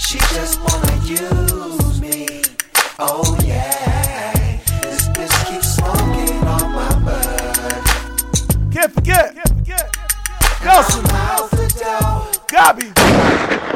She just wanna use me. Oh yeah. This bitch keeps smoking on my butt. Can't forget. Nelson. I'm out the door. Gabby.